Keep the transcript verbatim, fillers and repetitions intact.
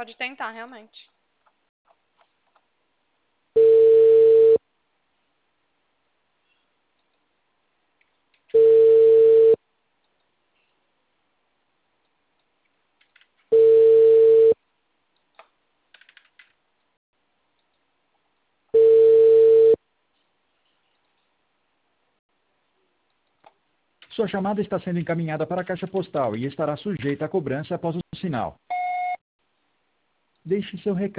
Pode tentar, realmente. Sua chamada está sendo encaminhada para a caixa postal e estará sujeita a cobrança após o sinal. Deixe seu recado.